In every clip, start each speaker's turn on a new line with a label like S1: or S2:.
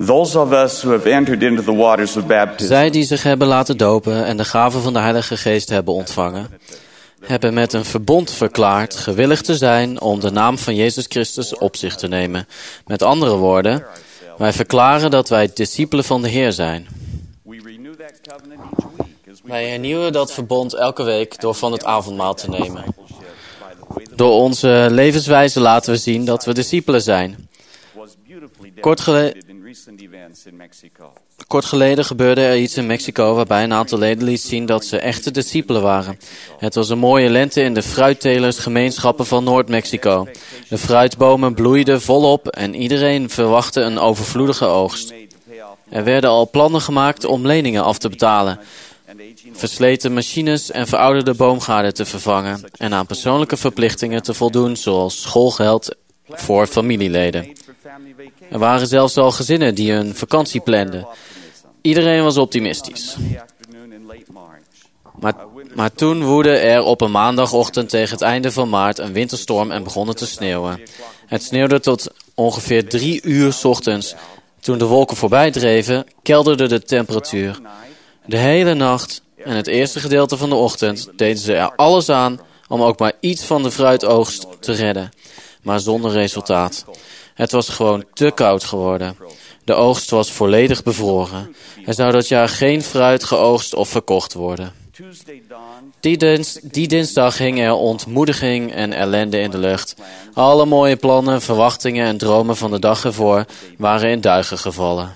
S1: Those of us who have entered into the waters of baptism,
S2: Zij die zich hebben laten dopen en de gave van de Heilige Geest hebben ontvangen, hebben met een verbond verklaard gewillig te zijn om de naam van Jezus Christus op zich te nemen. Met andere woorden, wij verklaren dat wij discipelen van de Heer zijn. Wij hernieuwen dat verbond elke week door van het avondmaal te nemen. Door onze levenswijze laten we zien dat we discipelen zijn. Kort geleden gebeurde er iets in Mexico waarbij een aantal leden liet zien dat ze echte discipelen waren. Het was een mooie lente in de fruitteelersgemeenschappen van Noord-Mexico. De fruitbomen bloeiden volop en iedereen verwachtte een overvloedige oogst. Er werden al plannen gemaakt om leningen af te betalen, versleten machines en verouderde boomgaarden te vervangen en aan persoonlijke verplichtingen te voldoen zoals schoolgeld voor familieleden. Er waren zelfs al gezinnen die hun vakantie planden. Iedereen was optimistisch. Maar toen woedde er op een maandagochtend tegen het einde van maart een winterstorm en begon het te sneeuwen. Het sneeuwde tot ongeveer 3 uur 's ochtends. Toen de wolken voorbij dreven, kelderde de temperatuur. De hele nacht en het eerste gedeelte van de ochtend deden ze er alles aan om ook maar iets van de fruitoogst te redden. Maar zonder resultaat. Het was gewoon te koud geworden. De oogst was volledig bevroren. Er zou dat jaar geen fruit geoogst of verkocht worden. Die dinsdag hing er ontmoediging en ellende in de lucht. Alle mooie plannen, verwachtingen en dromen van de dag ervoor waren in duigen gevallen.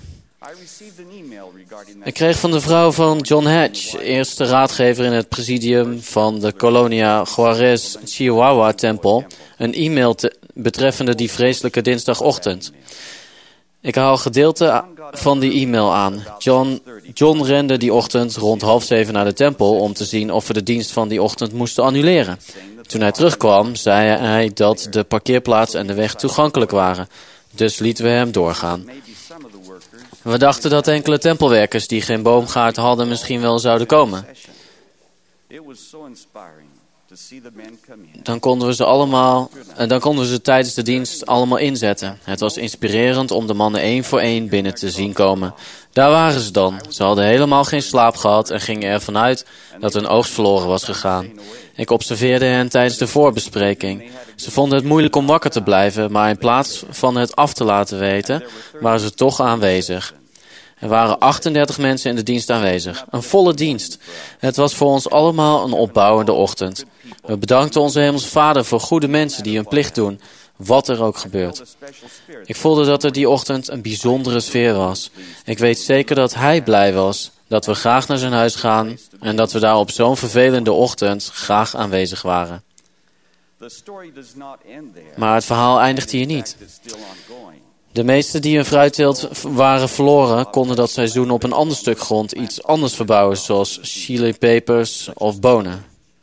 S2: Ik kreeg van de vrouw van John Hatch, eerste raadgever in het presidium van de Colonia Juarez Chihuahua Tempel, een e-mail betreffende die vreselijke dinsdagochtend. Ik haal gedeelte van die e-mail aan. John rende die ochtend rond 6:30 naar de tempel om te zien of we de dienst van die ochtend moesten annuleren. Toen hij terugkwam, zei hij dat de parkeerplaats en de weg toegankelijk waren. Dus lieten we hem doorgaan. We dachten dat enkele tempelwerkers die geen boomgaard hadden misschien wel zouden komen. Dan konden we ze tijdens de dienst allemaal inzetten. Het was inspirerend om de mannen 1 voor 1 binnen te zien komen. Daar waren ze dan. Ze hadden helemaal geen slaap gehad en gingen ervan uit dat hun oogst verloren was gegaan. Ik observeerde hen tijdens de voorbespreking. Ze vonden het moeilijk om wakker te blijven, maar in plaats van het af te laten weten, waren ze toch aanwezig. Er waren 38 mensen in de dienst aanwezig. Een volle dienst. Het was voor ons allemaal een opbouwende ochtend. We bedankten onze Hemelse Vader voor goede mensen die hun plicht doen, wat er ook gebeurt. Ik voelde dat er die ochtend een bijzondere sfeer was. Ik weet zeker dat Hij blij was, dat we graag naar zijn huis gaan en dat we daar op zo'n vervelende ochtend graag aanwezig waren. Maar het verhaal eindigt hier niet. De meesten die hun fruitteelt waren verloren, konden dat seizoen op een ander stuk grond iets anders verbouwen, zoals chilipepers of bonen.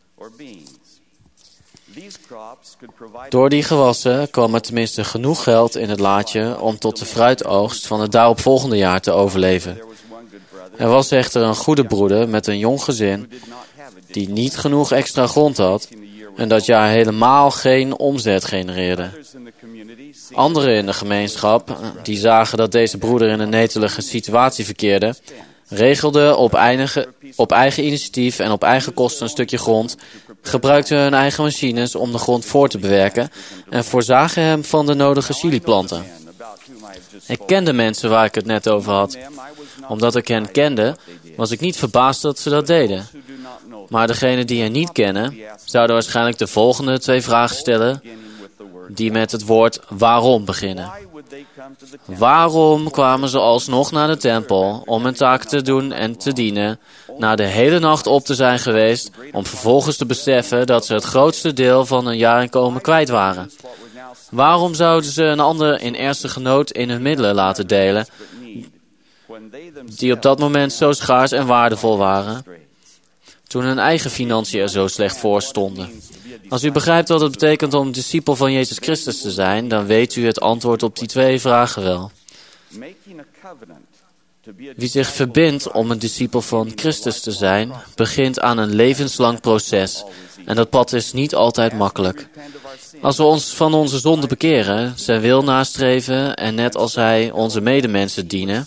S2: Door die gewassen kwam er tenminste genoeg geld in het laadje om tot de fruitoogst van het daaropvolgende jaar te overleven. Er was echter een goede broeder met een jong gezin die niet genoeg extra grond had en dat jaar helemaal geen omzet genereerde. Anderen in de gemeenschap, die zagen dat deze broeder in een netelige situatie verkeerde, regelden op eigen initiatief en op eigen kosten een stukje grond, gebruikten hun eigen machines om de grond voor te bewerken en voorzagen hem van de nodige chiliplanten. Ik kende mensen waar ik het net over had. Omdat ik hen kende, was ik niet verbaasd dat ze dat deden. Maar degenen die hen niet kennen, zouden waarschijnlijk de volgende 2 vragen stellen, die met het woord waarom beginnen. Waarom kwamen ze alsnog naar de tempel om hun taak te doen en te dienen, na de hele nacht op te zijn geweest, om vervolgens te beseffen dat ze het grootste deel van hun jaarinkomen kwijt waren? Waarom zouden ze een ander in ernstige nood in hun middelen laten delen, die op dat moment zo schaars en waardevol waren, toen hun eigen financiën er zo slecht voor stonden? Als u begrijpt wat het betekent om discipel van Jezus Christus te zijn, dan weet u het antwoord op die 2 vragen wel. Wie zich verbindt om een discipel van Christus te zijn, begint aan een levenslang proces. En dat pad is niet altijd makkelijk. Als we ons van onze zonde bekeren, zijn wil nastreven en net als Hij onze medemensen dienen,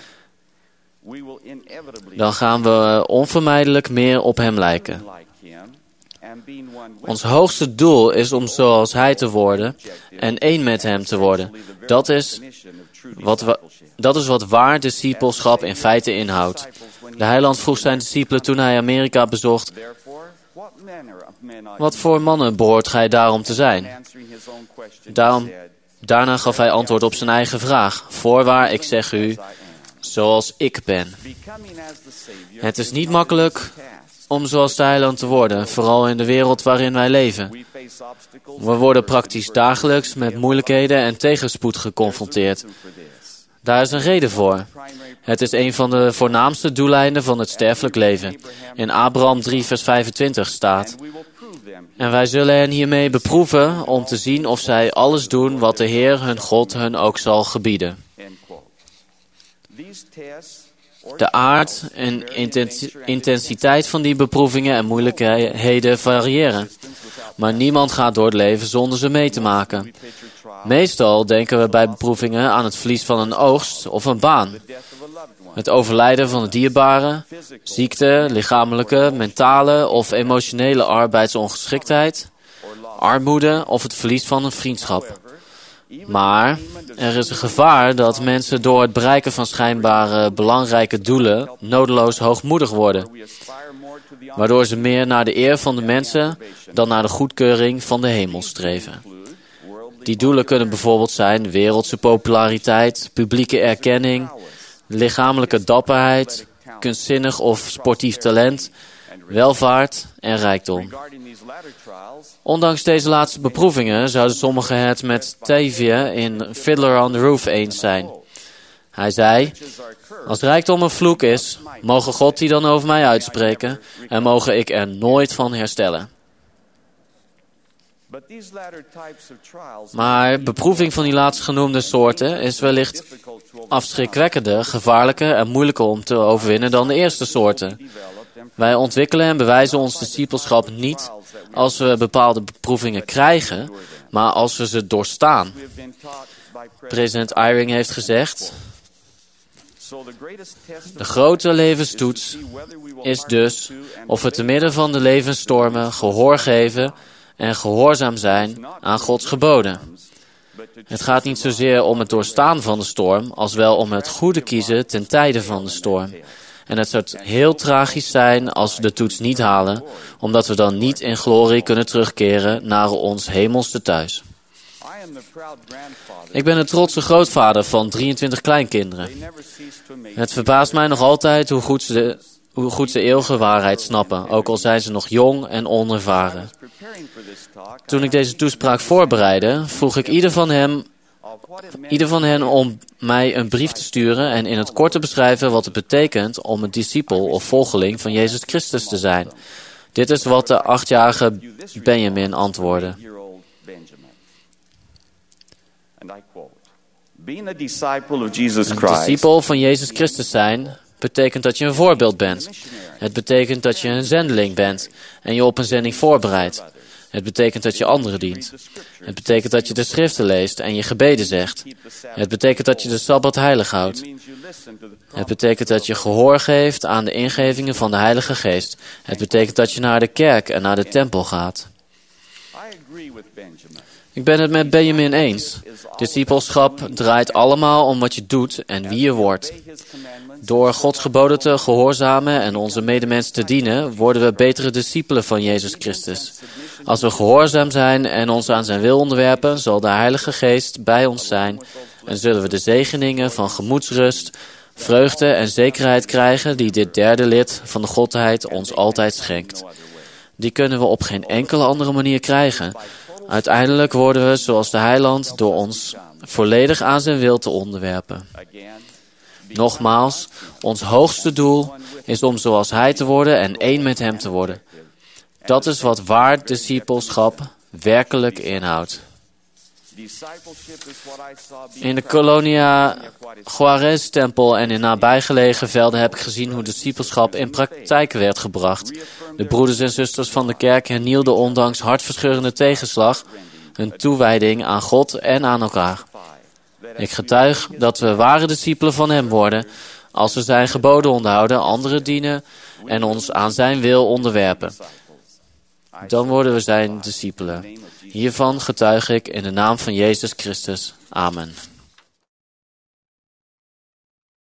S2: dan gaan we onvermijdelijk meer op Hem lijken. Ons hoogste doel is om zoals Hij te worden en één met Hem te worden. Dat is wat waar discipelschap in feite inhoudt. De heiland vroeg zijn discipelen toen hij Amerika bezocht: wat voor mannen behoort gij daarom te zijn? Daarna gaf hij antwoord op zijn eigen vraag: voorwaar, ik zeg u, zoals ik ben. Het is niet makkelijk om zoals de heiland te worden, vooral in de wereld waarin wij leven. We worden praktisch dagelijks met moeilijkheden en tegenspoed geconfronteerd. Daar is een reden voor. Het is een van de voornaamste doeleinden van het sterfelijk leven. In Abraham 3 vers 25 staat: en wij zullen hen hiermee beproeven om te zien of zij alles doen wat de Heer hun God hun ook zal gebieden. De aard en intensiteit van die beproevingen en moeilijkheden variëren. Maar niemand gaat door het leven zonder ze mee te maken. Meestal denken we bij beproevingen aan het verlies van een oogst of een baan. Het overlijden van een dierbare, ziekte, lichamelijke, mentale of emotionele arbeidsongeschiktheid, armoede of het verlies van een vriendschap. Maar er is een gevaar dat mensen door het bereiken van schijnbare belangrijke doelen nodeloos hoogmoedig worden, waardoor ze meer naar de eer van de mensen dan naar de goedkeuring van de hemel streven. Die doelen kunnen bijvoorbeeld zijn wereldse populariteit, publieke erkenning, lichamelijke dapperheid, kunstzinnig of sportief talent, welvaart en rijkdom. Ondanks deze laatste beproevingen zouden sommigen het met Tevye in Fiddler on the Roof eens zijn. Hij zei: als rijkdom een vloek is, mogen God die dan over mij uitspreken en mogen ik er nooit van herstellen. Maar beproeving van die laatstgenoemde soorten is wellicht afschrikwekkender, gevaarlijker en moeilijker om te overwinnen dan de eerste soorten. Wij ontwikkelen en bewijzen ons discipelschap niet als we bepaalde beproevingen krijgen, maar als we ze doorstaan. President Eyring heeft gezegd: de grote levenstoets is dus of we te midden van de levensstormen gehoor geven en gehoorzaam zijn aan Gods geboden. Het gaat niet zozeer om het doorstaan van de storm, als wel om het goede kiezen ten tijde van de storm. En het zou heel tragisch zijn als we de toets niet halen, omdat we dan niet in glorie kunnen terugkeren naar ons hemelse thuis. Ik ben een trotse grootvader van 23 kleinkinderen. Het verbaast mij nog altijd hoe goed ze eeuwige waarheid snappen, ook al zijn ze nog jong en onervaren. Toen ik deze toespraak voorbereidde, vroeg ik ieder van hen om mij een brief te sturen en in het kort te beschrijven wat het betekent om een discipel of volgeling van Jezus Christus te zijn. Dit is wat de 8-jarige Benjamin antwoordde.
S1: Een
S2: discipel van Jezus Christus zijn betekent dat je een voorbeeld bent. Het betekent dat je een zendeling bent en je op een zending voorbereidt. Het betekent dat je anderen dient. Het betekent dat je de schriften leest en je gebeden zegt. Het betekent dat je de Sabbat heilig houdt. Het betekent dat je gehoor geeft aan de ingevingen van de Heilige Geest. Het betekent dat je naar de kerk en naar de tempel gaat. Ik ben het met Benjamin eens. Discipelschap draait allemaal om wat je doet en wie je wordt. Door Gods geboden te gehoorzamen en onze medemensen te dienen, worden we betere discipelen van Jezus Christus. Als we gehoorzaam zijn en ons aan zijn wil onderwerpen, zal de Heilige Geest bij ons zijn en zullen we de zegeningen van gemoedsrust, vreugde en zekerheid krijgen die dit derde lid van de Godheid ons altijd schenkt. Die kunnen we op geen enkele andere manier krijgen. Uiteindelijk worden we zoals de Heiland door ons volledig aan zijn wil te onderwerpen. Nogmaals, ons hoogste doel is om zoals Hij te worden en één met Hem te worden. Dat is wat waar discipelschap werkelijk inhoudt. In de Colonia Juarez-tempel en in nabijgelegen velden heb ik gezien hoe discipelschap in praktijk werd gebracht. De broeders en zusters van de kerk hernielden ondanks hartverscheurende tegenslag hun toewijding aan God en aan elkaar. Ik getuig dat we ware discipelen van hem worden als we zijn geboden onderhouden, anderen dienen en ons aan zijn wil onderwerpen. Dan worden we zijn discipelen. Hiervan getuig ik in de naam van Jezus Christus. Amen.